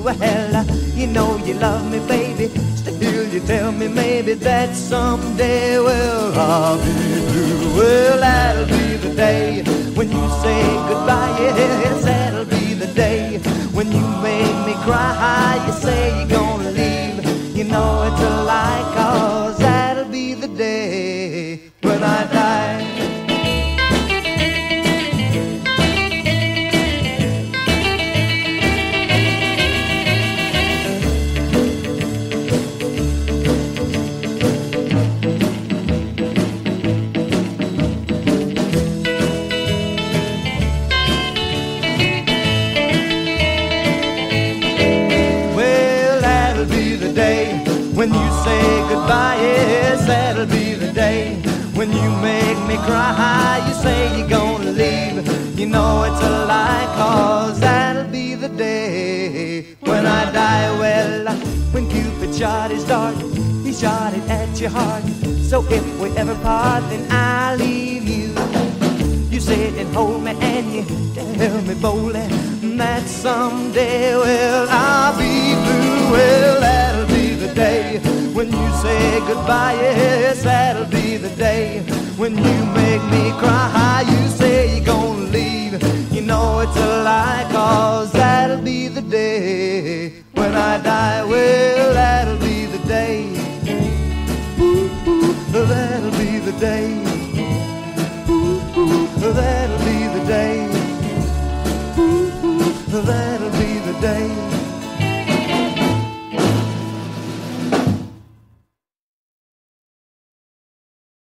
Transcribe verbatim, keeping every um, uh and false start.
Well, you know you love me, baby. Still you tell me maybe that someday, well, I'll be blue. Well, that'll be the day when you say goodbye. Yes, that'll be the day when you make me cry. You say you're gonna leave. You know it's a lie, 'cause that'll be the day when I die. When you say goodbye, yes, that'll be the day when you make me cry. You say you're gonna leave. You know it's a lie, 'cause that'll be the day when I die. Well, when Cupid shot his dart, he shot it at your heart. So if we ever part, then I'll leave you. You sit and hold me and you tell me boldly that someday, well, I'll be blue. Well, that'll be the day when you say goodbye. Yes, that'll be the day when you make me cry. You say you're gonna leave. You know it's a lie, 'cause that'll be the day when I die. Well, that'll be the day. Ooh, ooh, that'll be the day. Ooh, ooh, that'll be the day. Ooh, ooh, that'll